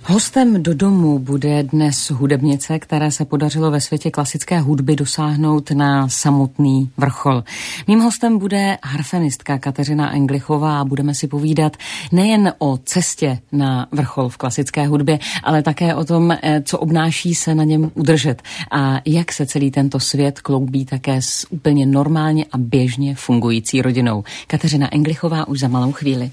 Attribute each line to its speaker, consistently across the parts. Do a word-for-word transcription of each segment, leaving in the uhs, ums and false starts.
Speaker 1: Hostem do domu bude dnes hudebnice, které se podařilo ve světě klasické hudby dosáhnout na samotný vrchol. Mým hostem bude harfenistka Kateřina Englichová a budeme si povídat nejen o cestě na vrchol v klasické hudbě, ale také o tom, co obnáší se na něm udržet a jak se celý tento svět kloubí také s úplně normálně a běžně fungující rodinou. Kateřina Englichová už za malou chvíli.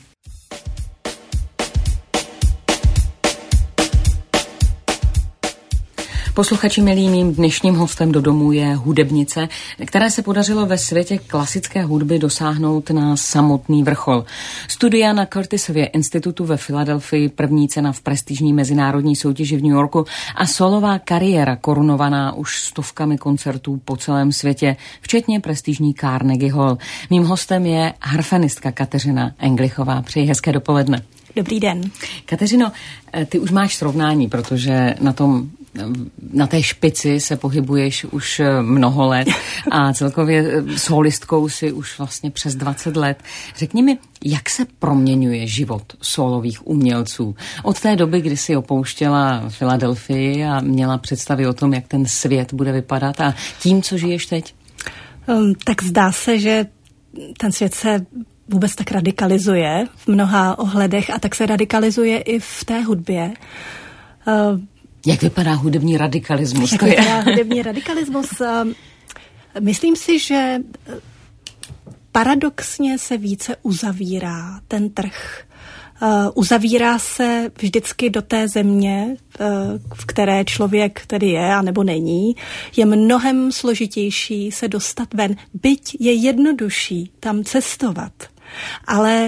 Speaker 1: Posluchači milí, mým dnešním hostem do domu je hudebnice, které se podařilo ve světě klasické hudby dosáhnout na samotný vrchol. Studia na Curtisově institutu ve Filadelfii, první cena v prestižní mezinárodní soutěži v New Yorku a solová kariéra korunovaná už stovkami koncertů po celém světě, včetně prestižní Carnegie Hall. Mým hostem je harfenistka Kateřina Englichová. Přeji hezké dopoledne.
Speaker 2: Dobrý den.
Speaker 1: Kateřino, ty už máš srovnání, protože na tom na té špici se pohybuješ už mnoho let a celkově solistkou si už vlastně přes dvacet let. Řekni mi, jak se proměňuje život sólových umělců od té doby, kdy si opouštěla Filadelfii a měla představy o tom, jak ten svět bude vypadat a tím, co žiješ teď?
Speaker 2: Um, tak zdá se, že ten svět se vůbec tak radikalizuje v mnoha ohledech a tak se radikalizuje i v té hudbě. Uh,
Speaker 1: Jak vypadá hudební radikalismus?
Speaker 2: Jak vypadá hudební radikalismus? Myslím si, že paradoxně se více uzavírá ten trh. Uzavírá se vždycky do té země, v které člověk tedy je, anebo není. Je mnohem složitější se dostat ven. Byť je jednodušší tam cestovat. Ale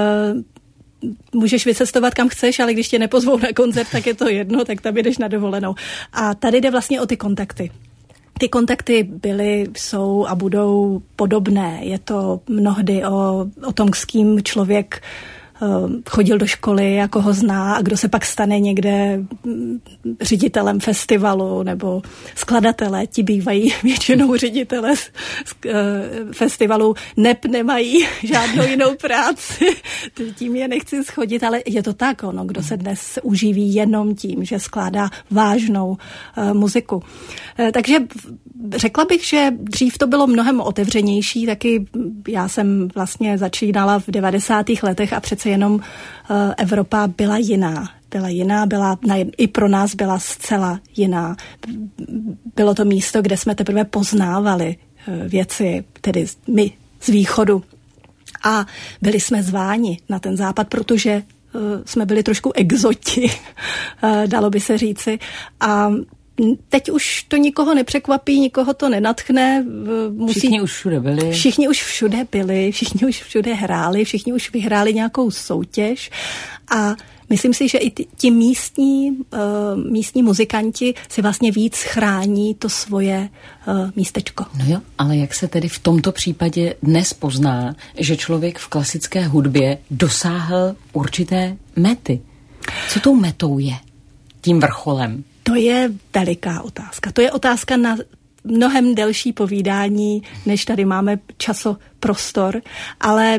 Speaker 2: můžeš vycestovat kam chceš, ale když tě nepozvou na koncert, tak je to jedno, tak tam jdeš na dovolenou. A tady jde vlastně o ty kontakty. Ty kontakty byly, jsou a budou podobné. Je to mnohdy o, o tom, s kým člověk chodil do školy a koho zná a kdo se pak stane někde ředitelem festivalu nebo skladatelé, ti bývají většinou ředitele z, z, festivalu, neb nemají žádnou jinou práci, tím je nechci schodit, ale je to tak, ono, kdo se dnes uživí jenom tím, že skládá vážnou uh, muziku. Uh, takže řekla bych, že dřív to bylo mnohem otevřenější, taky já jsem vlastně začínala v devadesátých letech a přece jenom uh, Evropa byla jiná. Byla jiná, byla na, i pro nás byla zcela jiná. Bylo to místo, kde jsme teprve poznávali uh, věci, tedy my z východu. A byli jsme zváni na ten západ, protože uh, jsme byli trošku exoti, uh, dalo by se říci. A teď už to nikoho nepřekvapí, nikoho to nenadchne.
Speaker 1: Musí... Všichni už všude byli.
Speaker 2: Všichni už všude byli, všichni už všude hráli, všichni už vyhráli nějakou soutěž a myslím si, že i ti místní, uh, místní muzikanti si vlastně víc chrání to svoje uh, místečko.
Speaker 1: No jo, ale jak se tedy v tomto případě dnes pozná, že člověk v klasické hudbě dosáhl určité mety? Co tou metou je? Tím vrcholem?
Speaker 2: To je veliká otázka. To je otázka na mnohem delší povídání, než tady máme časoprostor, ale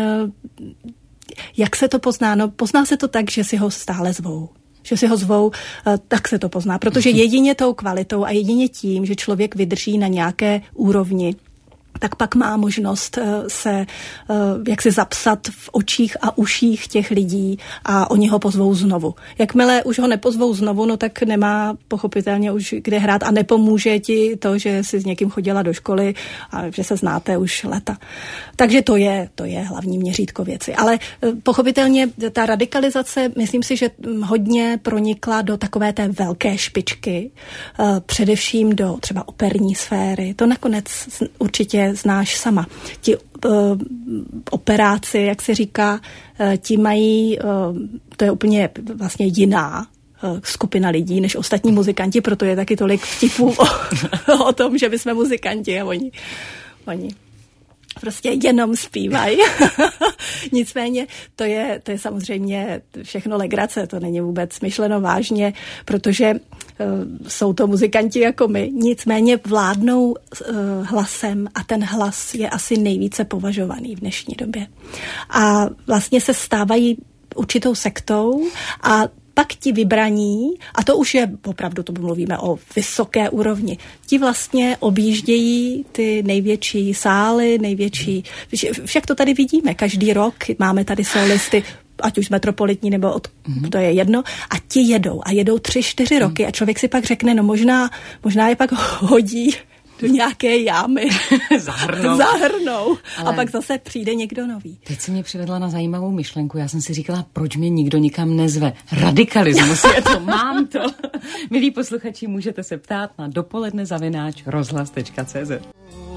Speaker 2: jak se to pozná? No, pozná se to tak, že si ho stále zvou. Že si ho zvou, tak se to pozná. Protože jedině tou kvalitou a jedině tím, že člověk vydrží na nějaké úrovni, tak pak má možnost se jak si zapsat v očích a uších těch lidí a oni ho pozvou znovu. Jakmile už ho nepozvou znovu, no tak nemá pochopitelně už kde hrát a nepomůže ti to, že jsi s někým chodila do školy a že se znáte už leta. Takže to je, to je hlavní měřítko věci. Ale pochopitelně ta radikalizace, myslím si, že hodně pronikla do takové té velké špičky, především do třeba operní sféry. To nakonec určitě znáš sama. Ti uh, operáci, jak se říká, uh, ti mají, uh, to je úplně vlastně jiná uh, skupina lidí než ostatní muzikanti, proto je taky tolik vtipů o, o tom, že my jsme muzikanti a oni, oni prostě jenom zpívají. Nicméně to je, to je samozřejmě všechno legrace, to není vůbec myšleno vážně, protože uh, jsou to muzikanti jako my, nicméně vládnou uh, hlasem a ten hlas je asi nejvíce považovaný v dnešní době. A vlastně se stávají určitou sektou a pak ti vybraní, a to už je, opravdu to mluvíme o vysoké úrovni, ti vlastně objíždějí ty největší sály, největší, však to tady vidíme, každý rok máme tady solisty, ať už metropolitní nebo od, mm. to je jedno, a ti jedou a jedou tři, čtyři mm. roky a člověk si pak řekne, no možná, možná je pak hodí do nějaké jámy.
Speaker 1: Zahrnou.
Speaker 2: Zahrnou. Ale a pak zase přijde někdo nový.
Speaker 1: Teď si mě přivedla na zajímavou myšlenku. Já jsem si říkala, proč mě nikdo nikam nezve. Radikalismus je to, mám to. Milí posluchači, můžete se ptát na dopoledne zavináč rozhlas tečka cé zet.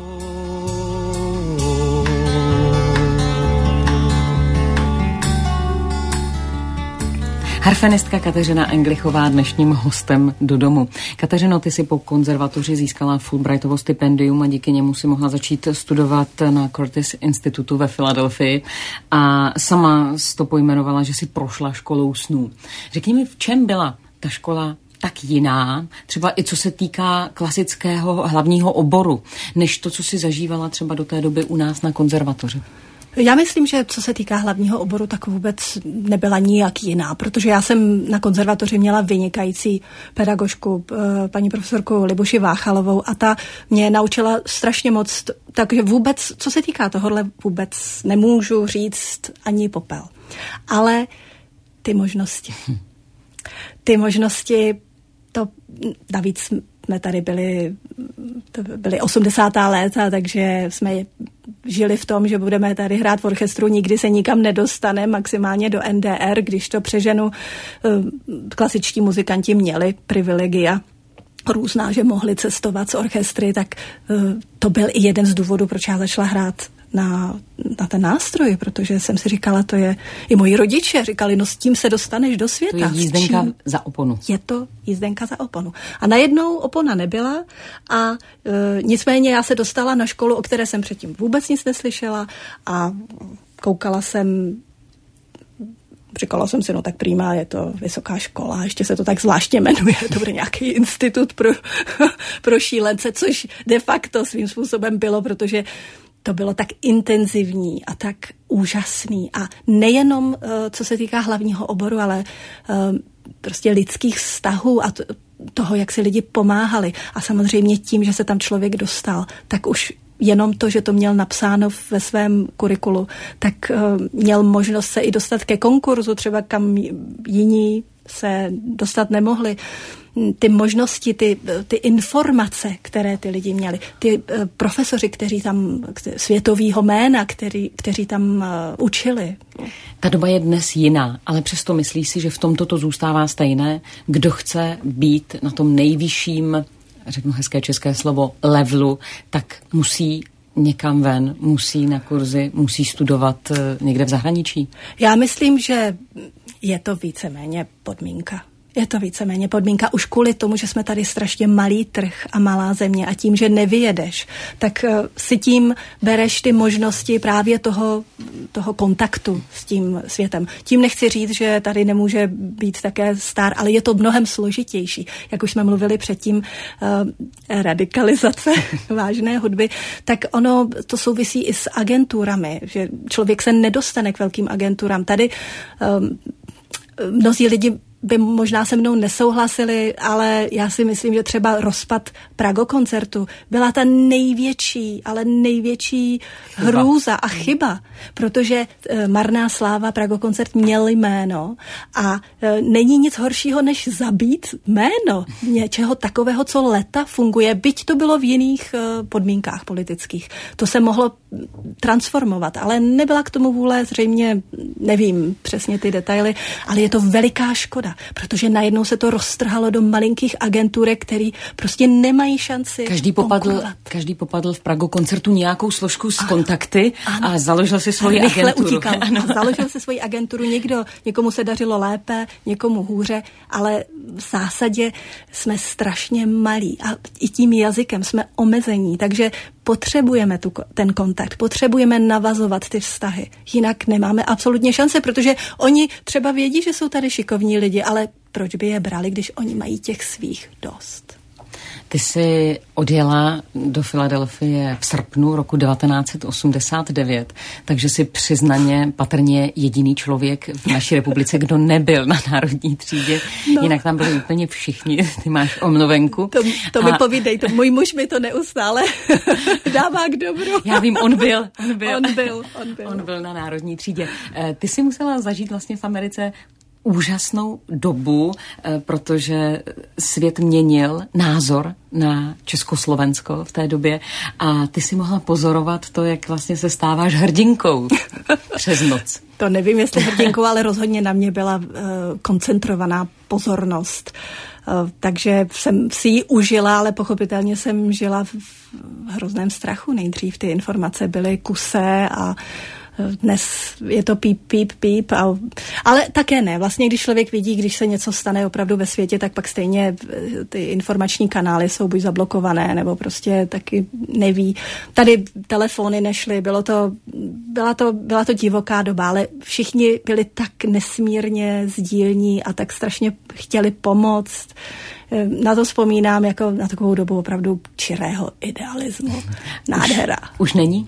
Speaker 1: Harfenistka Kateřina Englichová dnešním hostem do domu. Kateřino, ty si po konzervatoři získala Fulbrightovo stipendium a díky němu si mohla začít studovat na Curtis Institutu ve Filadelfii a sama jsi to pojmenovala, že si prošla školou snů. Řekni mi, v čem byla ta škola tak jiná, třeba i co se týká klasického hlavního oboru, než to, co si zažívala třeba do té doby u nás na konzervatoři?
Speaker 2: Já myslím, že co se týká hlavního oboru, tak vůbec nebyla nijak jiná, protože já jsem na konzervatoři měla vynikající pedagožku, paní profesorku Libuši Váchalovou, a ta mě naučila strašně moc, takže vůbec, co se týká tohohle, vůbec nemůžu říct ani popel. Ale ty možnosti, ty možnosti, to navíc jsme tady byli, to byly osmdesátá léta, takže jsme žili v tom, že budeme tady hrát v orchestru, nikdy se nikam nedostane, maximálně do N D R, když to přeženu. Klasičtí muzikanti měli privilegia různá, že mohli cestovat s orchestry, tak to byl i jeden z důvodů, proč já začala hrát na, na ten nástroj, protože jsem si říkala, to je, i moji rodiče říkali, no s tím se dostaneš do světa.
Speaker 1: To je jízdenka za oponu.
Speaker 2: Je to jízdenka za oponu. A najednou opona nebyla a e, nicméně já se dostala na školu, o které jsem předtím vůbec nic neslyšela a koukala jsem, říkala jsem si, no tak prima, je to vysoká škola, ještě se to tak zvláštně jmenuje, to bude nějaký institut pro, pro šílence, což de facto svým způsobem bylo, protože to bylo tak intenzivní a tak úžasný. A nejenom co se týká hlavního oboru, ale prostě lidských vztahů a toho, jak si lidi pomáhali. A samozřejmě tím, že se tam člověk dostal, tak už jenom to, že to měl napsáno ve svém kurikulu, tak měl možnost se i dostat ke konkurzu, třeba kam jiní se dostat nemohli. Ty možnosti, ty, ty informace, které ty lidi měli, ty uh, profesoři, kteří tam, světovýho jména, který, kteří tam uh, učili.
Speaker 1: Ta doba je dnes jiná, ale přesto myslíš si, že v tomto to zůstává stejné? Kdo chce být na tom nejvyšším, řeknu hezké české slovo, levelu, tak musí někam ven, musí na kurzy, musí studovat uh, někde v zahraničí? Já
Speaker 2: myslím, že je to víceméně podmínka. Je to víceméně podmínka už kvůli tomu, že jsme tady strašně malý trh a malá země a tím, že nevyjedeš, tak uh, si tím bereš ty možnosti právě toho, toho kontaktu s tím světem. Tím nechci říct, že tady nemůže být také star, ale je to mnohem složitější. Jak už jsme mluvili předtím, uh, radikalizace vážné hudby, tak ono to souvisí i s agenturami, že člověk se nedostane k velkým agenturám. Tady um, mnozí lidi by možná se mnou nesouhlasili, ale já si myslím, že třeba rozpad Pragokoncertu byla ta největší, ale největší chyba. hrůza a chyba, protože e, marná sláva Pragokoncert měl jméno a e, není nic horšího, než zabít jméno něčeho takového, co leta funguje, byť to bylo v jiných e, podmínkách politických. To se mohlo transformovat, ale nebyla k tomu vůle, zřejmě nevím přesně ty detaily, ale je to veliká škoda, protože najednou se to roztrhalo do malinkých agenturek, který prostě nemají šanci
Speaker 1: každý popadl, každý popadl v Pragokoncertu nějakou složku s ano, kontakty ano. a založil si svoji Rychle agenturu.
Speaker 2: Utíkal. Ano. Založil si svoji agenturu, někdo, někomu se dařilo lépe, někomu hůře, ale v zásadě jsme strašně malí a i tím jazykem jsme omezení, takže potřebujeme tu, ten kontakt, potřebujeme navazovat ty vztahy. Jinak nemáme absolutně šance, protože oni třeba vědí, že jsou tady šikovní lidi, ale proč by je brali, když oni mají těch svých dost?
Speaker 1: Ty jsi odjela do Filadelfie v srpnu roku devatenáct osmdesát devět, takže si přiznaně patrně jediný člověk v naší republice, kdo nebyl na národní třídě. No. Jinak tam byli úplně všichni. Ty máš omluvenku.
Speaker 2: To, to a... mi povídej, to můj muž mi to neustále dává k dobru.
Speaker 1: Já vím, on byl. On byl,
Speaker 2: on byl, on byl.
Speaker 1: On byl na národní třídě. Ty jsi musela zažít vlastně v Americe úžasnou dobu, protože svět měnil názor na Československo v té době a ty si mohla pozorovat to, jak vlastně se stáváš hrdinkou přes noc.
Speaker 2: To nevím, jestli hrdinkou, ale rozhodně na mě byla uh, koncentrovaná pozornost. Uh, takže jsem si ji užila, ale pochopitelně jsem žila v, v hrozném strachu. Nejdřív ty informace byly kusé a dnes je to píp, píp, píp, a, ale také ne. Vlastně, když člověk vidí, když se něco stane opravdu ve světě, tak pak stejně ty informační kanály jsou buď zablokované, nebo prostě taky neví. Tady telefony nešly, bylo to, byla to, byla to divoká doba, ale všichni byli tak nesmírně sdílní a tak strašně chtěli pomoct. Na to vzpomínám jako na takovou dobu opravdu čirého idealismu. Nádhera.
Speaker 1: Už, už není?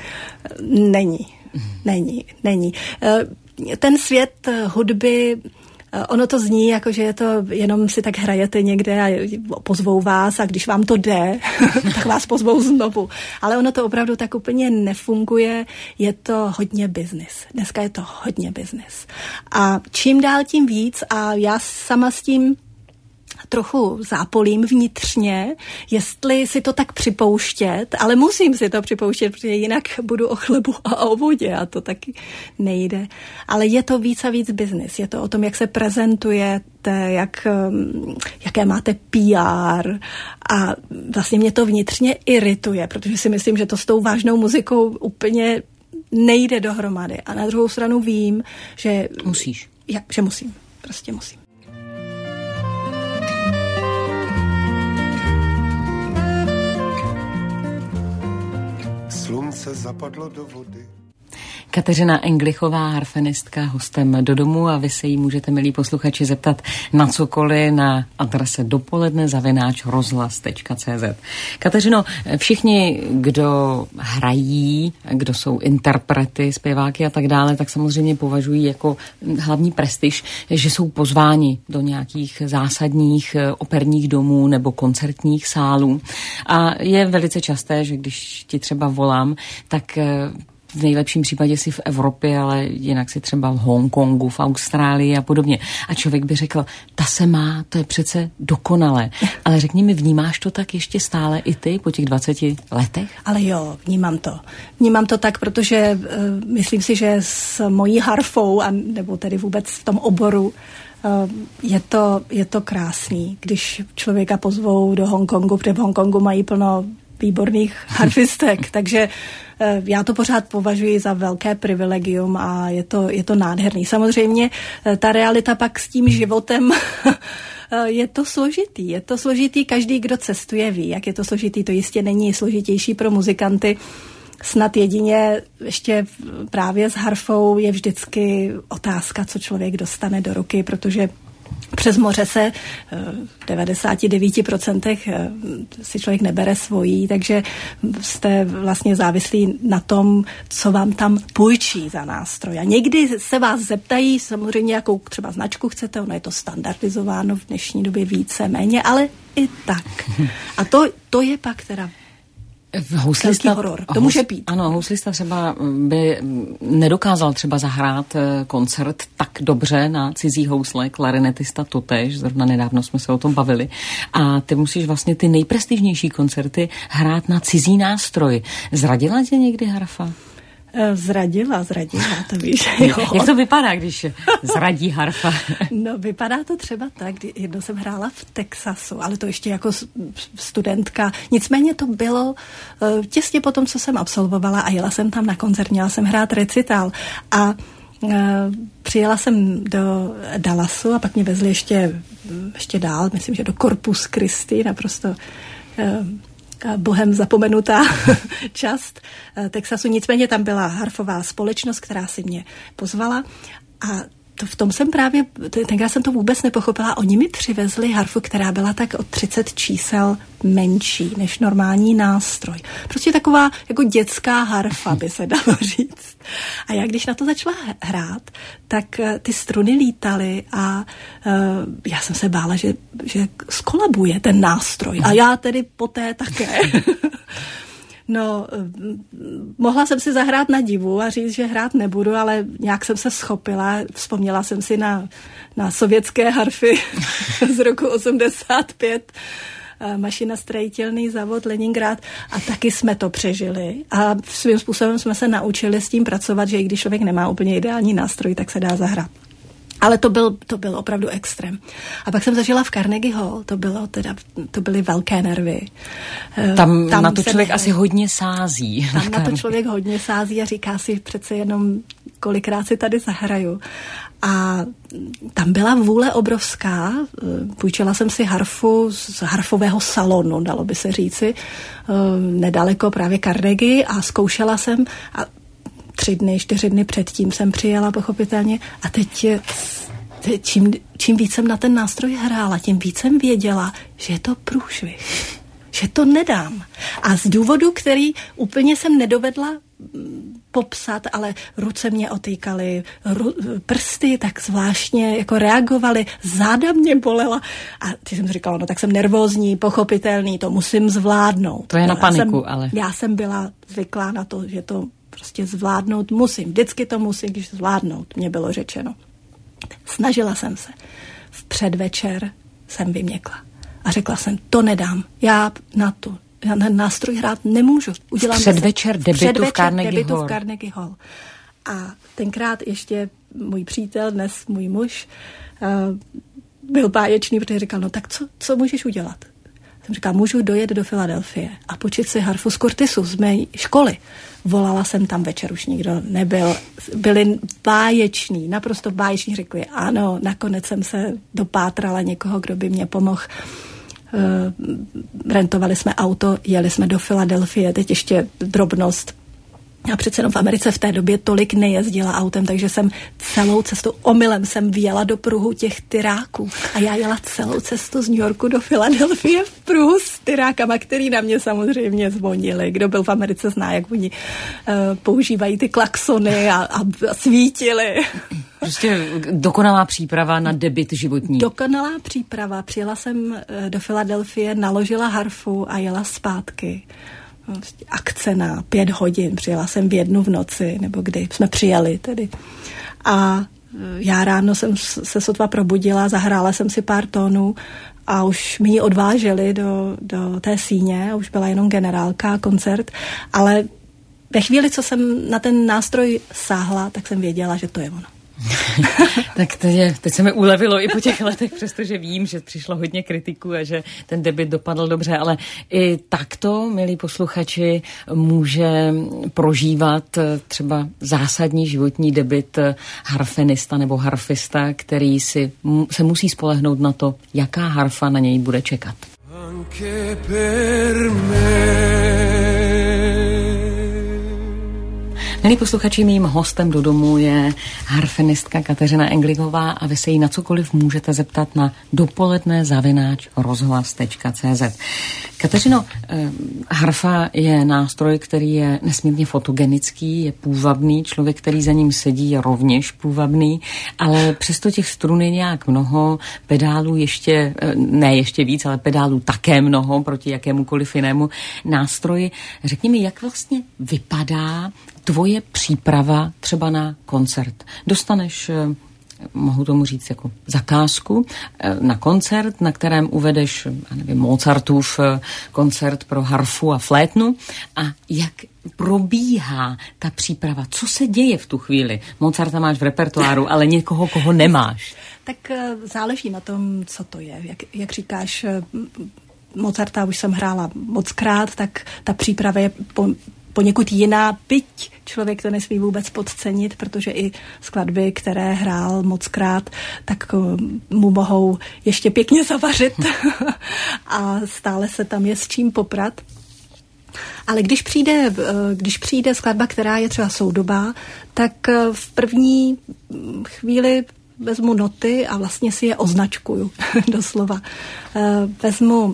Speaker 2: Není. Není, není. Ten svět hudby, ono to zní jako, že je to jenom si tak hrajete někde a pozvou vás a když vám to jde, tak vás pozvou znovu. Ale ono to opravdu tak úplně nefunguje, je to hodně biznis. Dneska je to hodně biznis. A čím dál tím víc a já sama s tím trochu zápolím vnitřně, jestli si to tak připouštět, ale musím si to připouštět, protože jinak budu o chlebu a o vodě a to taky nejde. Ale je to víc a víc biznis. Je to o tom, jak se prezentujete, jak, jaké máte P R a vlastně mě to vnitřně irituje, protože si myslím, že to s tou vážnou muzikou úplně nejde dohromady. A na druhou stranu vím, že...
Speaker 1: Musíš.
Speaker 2: Ja, že musím. Prostě musím.
Speaker 3: Slunce zapadlo do vody.
Speaker 1: Kateřina Englichová, harfenistka, hostem do domu a vy se jí můžete, milí posluchači, zeptat na cokoliv na adrese dopoledne zavináč rozhlas tečka cé zet. Kateřino, všichni, kdo hrají, kdo jsou interprety, zpěváky a tak dále, tak samozřejmě považují jako hlavní prestiž, že jsou pozváni do nějakých zásadních operních domů nebo koncertních sálů. A je velice časté, že když ti třeba volám, tak v nejlepším případě si v Evropě, ale jinak si třeba v Hongkongu, v Austrálii a podobně. A člověk by řekl, ta se má, to je přece dokonalé. Ale řekni mi, vnímáš to tak ještě stále i ty po těch dvaceti letech?
Speaker 2: Ale jo, vnímám to. Vnímám to tak, protože uh, myslím si, že s mojí harfou, a, nebo tedy vůbec v tom oboru, uh, je to, je to krásný, když člověka pozvou do Hongkongu, protože v Hongkongu mají plno výborných harfistek, takže já to pořád považuji za velké privilegium a je to, je to nádherný. Samozřejmě ta realita pak s tím životem je to složitý. Je to složitý, každý, kdo cestuje, ví, jak je to složitý. To jistě není složitější pro muzikanty. Snad jedině ještě právě s harfou je vždycky otázka, co člověk dostane do ruky, protože přes moře se v devadesát devět procent si člověk nebere svojí, takže jste vlastně závislí na tom, co vám tam půjčí za nástroj. A někdy se vás zeptají, samozřejmě jakou třeba značku chcete, ono je to standardizováno v dnešní době více méně, ale i tak. A to, to je pak teda houslista, horor. To může být.
Speaker 1: Ano, houslista třeba by nedokázal třeba zahrát koncert tak dobře na cizí housle, klarinetista totéž, zrovna nedávno jsme se o tom bavili. A ty musíš vlastně ty nejprestižnější koncerty hrát na cizí nástroj. Zradila tě někdy harfa?
Speaker 2: Zradila, zradila, to víš.
Speaker 1: Jak to vypadá, když zradí harfa?
Speaker 2: No, vypadá to třeba tak, kdy jednou jsem hrála v Texasu, ale to ještě jako studentka. Nicméně to bylo těsně po tom, co jsem absolvovala a jela jsem tam na koncert, měla jsem hrát recital a uh, přijela jsem do Dallasu a pak mě vezli ještě, ještě dál, myslím, že do Corpus Christi, naprosto uh, bohem zapomenutá část Texasu. Nicméně tam byla harfová společnost, která si mě pozvala a to v tom jsem právě, tenkrát jsem to vůbec nepochopila. Oni mi přivezli harfu, která byla tak o třicet čísel menší než normální nástroj. Prostě taková jako dětská harfa, by se dalo říct. A já když na to začala hrát, tak ty struny lítaly a uh, já jsem se bála, že, že skolabuje ten nástroj. A já tedy poté také. No, mohla jsem si zahrát na divu a říct, že hrát nebudu, ale nějak jsem se schopila. Vzpomněla jsem si na, na sovětské harfy z roku osmdesát pět, Mašina strojitelný závod Leningrad, a taky jsme to přežili. A svým způsobem jsme se naučili s tím pracovat, že i když člověk nemá úplně ideální nástroj, tak se dá zahrát. Ale to byl, to byl opravdu extrém. A pak jsem zažila v Carnegie Hall, to bylo teda, to byly velké nervy.
Speaker 1: Tam, tam na to člověk asi hodně sází.
Speaker 2: Tam na to člověk hodně sází a říká si přece jenom, kolikrát si tady zahraju. A tam byla vůle obrovská. Půjčila jsem si harfu z harfového salonu, dalo by se říci, nedaleko právě Carnegie, a zkoušela jsem a tři dny, čtyři dny předtím jsem přijela, pochopitelně, a teď, teď čím, čím víc jsem na ten nástroj hrála, tím víc jsem věděla, že je to průšvih, že to nedám. A z důvodu, který úplně jsem nedovedla popsat, ale ruce mě otýkaly, ru, prsty tak zvláštně jako reagovaly, záda mě bolela a ty jsem říkala, no tak jsem nervózní, pochopitelný, to musím zvládnout.
Speaker 1: To je na
Speaker 2: no,
Speaker 1: paniku,
Speaker 2: já jsem,
Speaker 1: ale...
Speaker 2: Já jsem byla zvyklá na to, že to prostě zvládnout musím. Vždycky to musím, když zvládnout, mě bylo řečeno. Snažila jsem se. V předvečer jsem vyměkla. A řekla jsem, to nedám. Já na to, já na nástroj hrát nemůžu. Udělám
Speaker 1: předvečer debitu
Speaker 2: předvečer
Speaker 1: v Carnegie
Speaker 2: debitu
Speaker 1: Hall.
Speaker 2: v Carnegie Hall. A tenkrát ještě můj přítel, dnes můj muž, uh, byl báječný, protože říkal, no tak co, co můžeš udělat? Jsem říkala, můžu dojet do Filadelfie a počít si harfu z Curtisu, z mé školy. Volala jsem tam, večer už nikdo nebyl. Byli báječní, naprosto báječní, řekli ano, nakonec jsem se dopátrala někoho, kdo by mě pomohl. Uh, rentovali jsme auto, jeli jsme do Filadelfie, teď ještě drobnost. Já přece jenom v Americe v té době tolik nejezdila autem, takže jsem celou cestu, omylem jsem vjela do pruhu těch tyráků. A já jela celou cestu z New Yorku do Filadelfie v pruhu s tyrákama, který na mě samozřejmě zvonili. Kdo byl v Americe, zná, jak oni uh, používají ty klaxony a, a, a svítili.
Speaker 1: Prostě dokonalá příprava na debit životní.
Speaker 2: Dokonalá příprava. Přijela jsem uh, do Filadelfie, naložila harfu a jela zpátky. Akce na pět hodin, přijela jsem v jednu v noci, nebo kdy jsme přijeli tedy. A já ráno jsem se sotva probudila, zahrála jsem si pár tónů a už mi ji odváželi do, do té síně, už byla jenom generálka, koncert, ale ve chvíli, co jsem na ten nástroj sáhla, tak jsem věděla, že to je ono.
Speaker 1: Tak teď, je, teď se mi ulevilo i po těch letech, přestože vím, že přišlo hodně kritiků a že ten debut dopadl dobře, ale i takto, milí posluchači, může prožívat třeba zásadní životní debut harfenista nebo harfista, který si se musí spolehnout na to, jaká harfa na něj bude čekat. Anche per me. Milí posluchači, mým hostem do domu je harfenistka Kateřina Englichová a vy se jí na cokoliv můžete zeptat na dopoledne zavináč rozhlas tečka cé zet. Kateřino, eh, harfa je nástroj, který je nesmírně fotogenický, je půvabný, člověk, který za ním sedí, je rovněž půvabný, ale přesto těch strun je nějak mnoho, pedálů ještě, eh, ne ještě víc, ale pedálů také mnoho proti jakémukoliv jinému nástroji. Řekni mi, jak vlastně vypadá tvoje příprava třeba na koncert. Dostaneš, mohu tomu říct, jako zakázku na koncert, na kterém uvedeš, já nevím, Mozartův koncert pro harfu a flétnu. A jak probíhá ta příprava? Co se děje v tu chvíli? Mozarta máš v repertoáru, ale někoho, koho nemáš.
Speaker 2: Tak záleží na tom, co to je. Jak, jak říkáš, Mozarta už jsem hrála mockrát, tak ta příprava je po, poněkud jiná, byť člověk to nesmí vůbec podcenit, protože i skladby, které hrál mockrát, tak mu mohou ještě pěkně zavařit a stále se tam je s čím poprat. Ale když přijde, když přijde skladba, která je třeba soudobá, tak v první chvíli vezmu noty a vlastně si je označkuju, doslova. Vezmu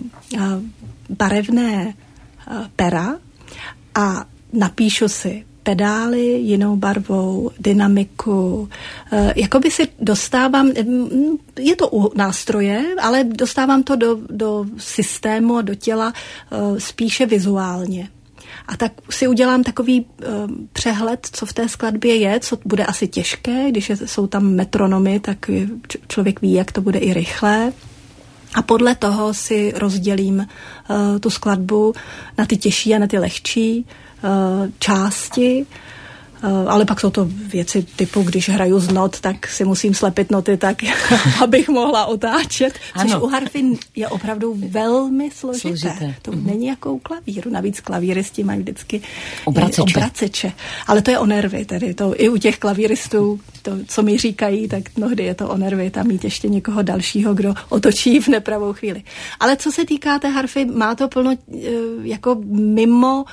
Speaker 2: barevné pera a napíšu si pedály jinou barvou, dynamiku. Jakoby si dostávám, je to u nástroje, ale dostávám to do, do systému, do těla spíše vizuálně. A tak si udělám takový uh, přehled, co v té skladbě je, co bude asi těžké, když je, jsou tam metronomy, tak č- člověk ví, jak to bude i rychlé. A podle toho si rozdělím uh, tu skladbu na ty těžší a na ty lehčí uh, části. Ale pak jsou to věci typu, když hraju z not, tak si musím slepit noty tak, abych mohla otáčet. Což ano. U harfy je opravdu velmi složité. složité. To mm. není jako u klavíru. Navíc klavíristi mají vždycky obraceče. obraceče. Ale to je o nervy. Tedy to i u těch klavíristů, to, co mi říkají, tak mnohdy je to o nervy. Tam mít ještě někoho dalšího, kdo otočí v nepravou chvíli. Ale co se týká té harfy, má to plno jako mimo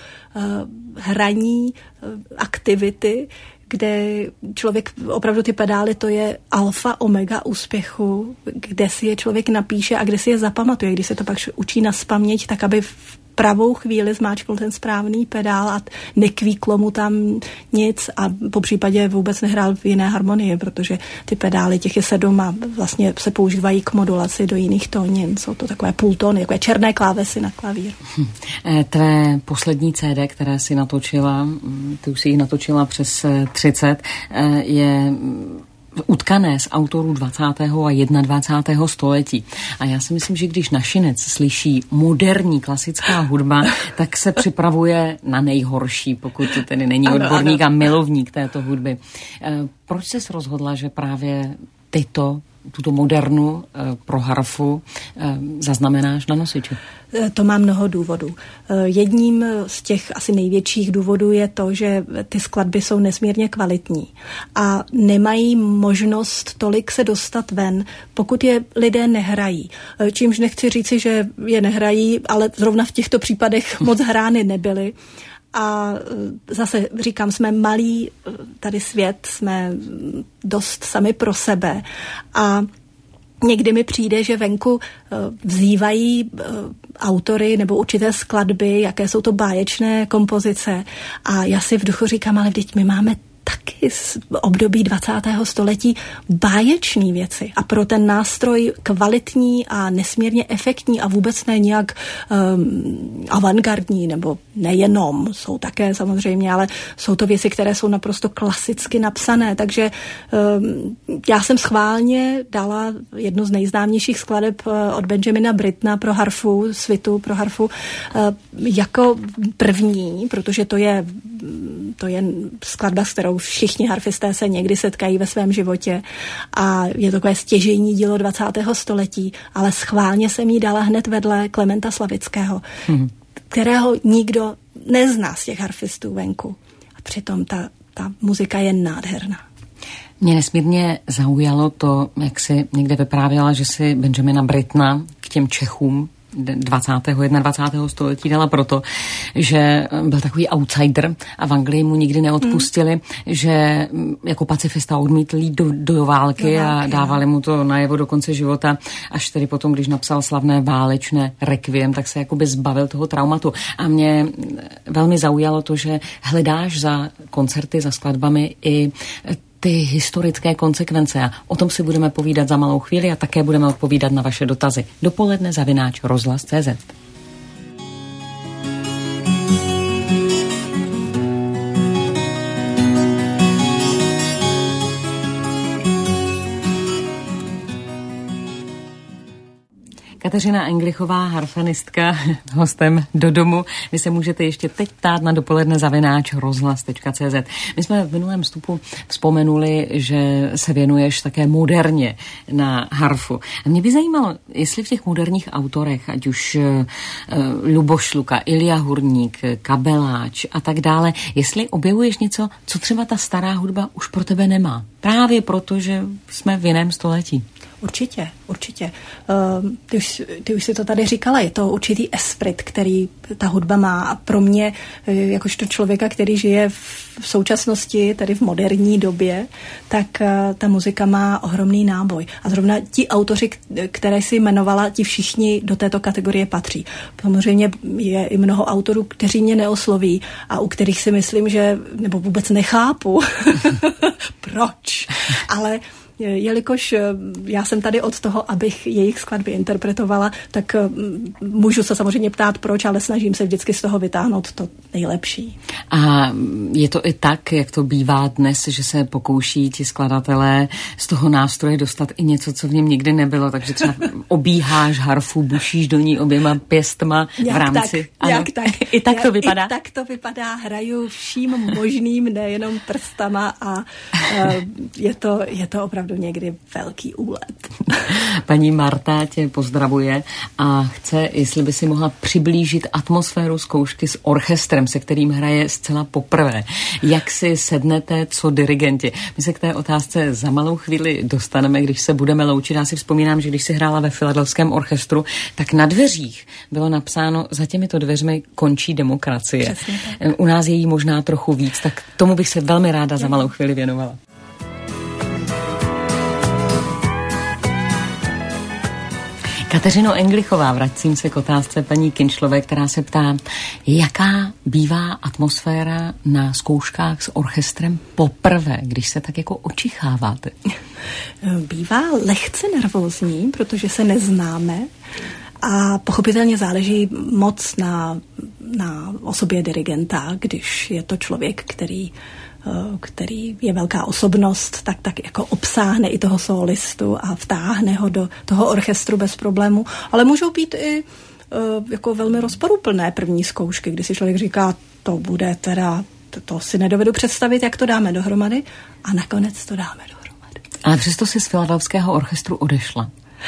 Speaker 2: hraní aktivity, kde člověk opravdu ty pedály, to je alfa omega úspěchu, kde si je člověk napíše a kde si je zapamatuje, když se to pak učí naspaměť, tak aby v pravou chvíli zmáčknul ten správný pedál a nekvíklo mu tam nic a po případě vůbec nehrál v jiné harmonii, protože ty pedály, těch je sedm a vlastně se používají k modulaci do jiných tónin. Jsou to takové půltóny, takové černé klávesy na klavír.
Speaker 1: Hm. Tvé poslední C D, které si natočila, ty už si jich natočila přes třicet, je utkané z autorů dvacátého a dvacátého prvního století. A já si myslím, že když našinec slyší moderní klasická hudba, tak se připravuje na nejhorší, pokud tedy není odborník a milovník této hudby. Proč jsi rozhodla, že právě tyto tuto modernu e, pro harfu e, zaznamenáš na nosiči?
Speaker 2: To má mnoho důvodů. Jedním z těch asi největších důvodů je to, že ty skladby jsou nesmírně kvalitní a nemají možnost tolik se dostat ven, pokud je lidé nehrají. Čímž nechci říci, že je nehrají, ale zrovna v těchto případech moc hrány nebyly. A zase říkám, jsme malý tady svět, jsme dost sami pro sebe a někdy mi přijde, že venku vzývají autory nebo určité skladby, jaké jsou to báječné kompozice a já si v duchu říkám, ale vždyť my máme taky z období dvacátého století báječný věci a pro ten nástroj kvalitní a nesmírně efektní a vůbec ne nějak um, avantgardní, nebo nejenom, jsou také samozřejmě, ale jsou to věci, které jsou naprosto klasicky napsané, takže um, já jsem schválně dala jednu z nejznámějších skladeb od Benjamina Brittona pro harfu, svitu pro harfu, uh, jako první, protože to je to je skladba, s kterou všichni harfisté se někdy setkají ve svém životě a je to takové stěžejní dílo dvacátého století, ale schválně jsem jí dala hned vedle Klementa Slavického, hmm. kterého nikdo nezná z těch harfistů venku. A přitom ta, ta muzika je nádherná.
Speaker 1: Mě nesmírně zaujalo to, jak jsi někde vyprávěla, že si Benjamina Brittona k těm Čechům dvacátého dvacátého prvního století dala proto, že byl takový outsider a v Anglii mu nikdy neodpustili, mm. že jako pacifista odmítl jít do, do války, do války a dávali mu to najevo do konce života, až tedy potom, když napsal slavné válečné rekviem, tak se jakoby zbavil toho traumatu. A mě velmi zaujalo to, že hledáš za koncerty, za skladbami i ty historické konsekvence. A o tom si budeme povídat za malou chvíli a také budeme odpovídat na vaše dotazy. Dopoledne zavináč rozhlas tečka cé zet. Kateřina Englichová, harfenistka, hostem do domu. Vy se můžete ještě teď ptát na dopoledne zavináč rozhlas tečka cé zet. My jsme v minulém vstupu vzpomenuli, že se věnuješ také moderně na harfu. A mě by zajímalo, jestli v těch moderních autorech, ať už uh, Luboš Luka, Ilja Hurník, Kabeláč a tak dále, jestli objevuješ něco, co třeba ta stará hudba už pro tebe nemá. Právě proto, že jsme v jiném století.
Speaker 2: Určitě, určitě. Uh, ty, už, ty už si to tady říkala, je to určitý esprit, který ta hudba má a pro mě, jakožto člověka, který žije v současnosti, tedy v moderní době, tak uh, ta muzika má ohromný náboj. A zrovna ti autoři, které si jmenovala, ti všichni do této kategorie patří. Samozřejmě je i mnoho autorů, kteří mě neosloví a u kterých si myslím, že, nebo vůbec nechápu, proč, ale jelikož já jsem tady od toho, abych jejich skladby interpretovala, tak můžu se samozřejmě ptát proč, ale snažím se vždycky z toho vytáhnout to nejlepší.
Speaker 1: A je to i tak, jak to bývá dnes, že se pokouší ti skladatelé z toho nástroje dostat i něco, co v něm nikdy nebylo, takže třeba obíháš harfu, bušíš do ní oběma pěstma v rámci.
Speaker 2: Tak, jak tak.
Speaker 1: I tak to vypadá?
Speaker 2: I tak to vypadá, hraju vším možným, nejenom prstama a uh, je to, je to opravdu někdy velký úlet.
Speaker 1: Paní Marta tě pozdravuje a chce, jestli by si mohla přiblížit atmosféru zkoušky s orchestrem, se kterým hraje zcela poprvé. Jak si sednete co dirigenti? My se k té otázce za malou chvíli dostaneme, když se budeme loučit. Já si vzpomínám, že když si hrála ve Filadelfském orchestru, tak na dveřích bylo napsáno, za těmito dveřmi končí demokracie. U nás je jí možná trochu víc, tak tomu bych se velmi ráda za malou chvíli věnovala. Kateřino Englichová, vracím se k otázce paní Kynčlové, která se ptá, jaká bývá atmosféra na zkouškách s orchestrem poprvé, když se tak jako očicháváte?
Speaker 2: Bývá lehce nervózní, protože se neznáme a pochopitelně záleží moc na, na osobě dirigenta, když je to člověk, který který je velká osobnost, tak tak jako obsáhne i toho solistu a vtáhne ho do toho orchestru bez problému. Ale můžou být i uh, jako velmi rozporuplné první zkoušky, kdy si člověk říká, to bude teda, to, to si nedovedu představit, jak to dáme dohromady a nakonec to dáme dohromady.
Speaker 1: Ale přesto si z Filadelfského orchestru odešla.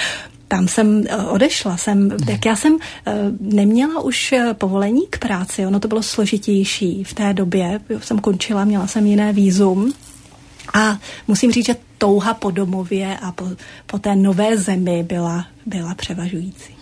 Speaker 2: Tam jsem odešla, jsem, tak já jsem neměla už povolení k práci, ono to bylo složitější v té době, jsem končila, měla jsem jiné vízum a musím říct, že touha po domově a po, po té nové zemi byla, byla převažující.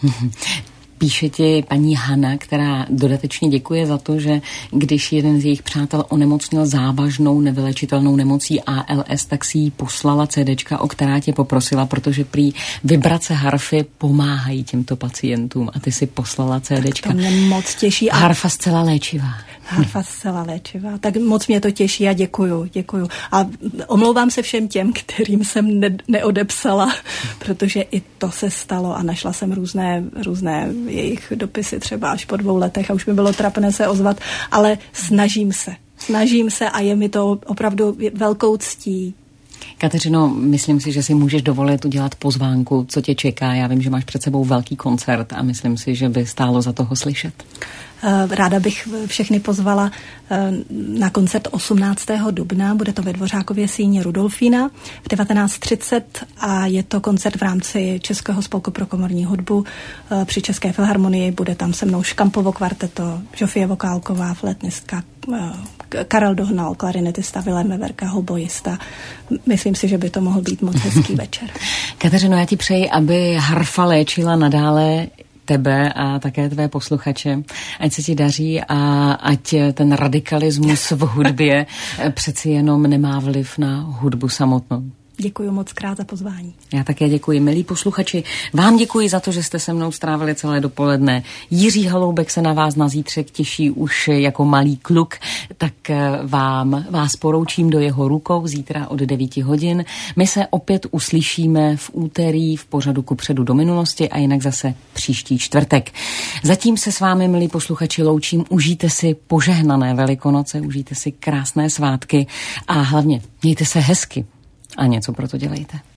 Speaker 1: Píše ti paní Hana, která dodatečně děkuje za to, že když jeden z jejich přátel onemocněl závažnou nevylečitelnou nemocí A L S, tak si jí poslala CDčka, o která tě poprosila, protože prý vibrace harfy pomáhají těmto pacientům a ty si poslala CDčka.
Speaker 2: Tak to mě moc těší. A
Speaker 1: harfa zcela léčivá.
Speaker 2: Harfa zcela léčivá. Tak moc mě to těší a děkuju, děkuju. A omlouvám se všem těm, kterým jsem ne- neodepsala, protože i to se stalo a našla jsem různé, různé jejich dopisy třeba až po dvou letech a už mi bylo trapné se ozvat, ale snažím se. Snažím se a je mi to opravdu velkou ctí.
Speaker 1: Kateřino, myslím si, že si můžeš dovolit udělat pozvánku, co tě čeká. Já vím, že máš před sebou velký koncert a myslím si, že by stálo za toho slyšet.
Speaker 2: Ráda bych všechny pozvala na koncert osmnáctého dubna. Bude to ve Dvořákově síni Rudolfína v devatenáct třicet a je to koncert v rámci Českého spolku pro komorní hudbu při České filharmonii. Bude tam se mnou Škampovo kvarteto, Žofie Vokálková, flétnistka, Karel Dohnal, klarinetista, Vilém Veverka, hobojista. Myslím si, že by to mohl být moc hezký večer.
Speaker 1: Kateřino, já ti přeji, aby harfa léčila nadále tebe a také tvé posluchače. Ať se ti daří a ať ten radikalismus v hudbě přeci jenom nemá vliv na hudbu samotnou.
Speaker 2: Děkuji moc krát za pozvání.
Speaker 1: Já také děkuji, milí posluchači. Vám děkuji za to, že jste se mnou strávili celé dopoledne. Jiří Haloubek se na vás na zítřek těší už jako malý kluk, tak vám vás poroučím do jeho rukou zítra od devíti hodin. My se opět uslyšíme v úterý v pořadu Kupředu do minulosti a jinak zase příští čtvrtek. Zatím se s vámi, milí posluchači, loučím. Užijte si požehnané Velikonoce, užijte si krásné svátky a hlavně mějte se hezky. A něco pro to dělejte.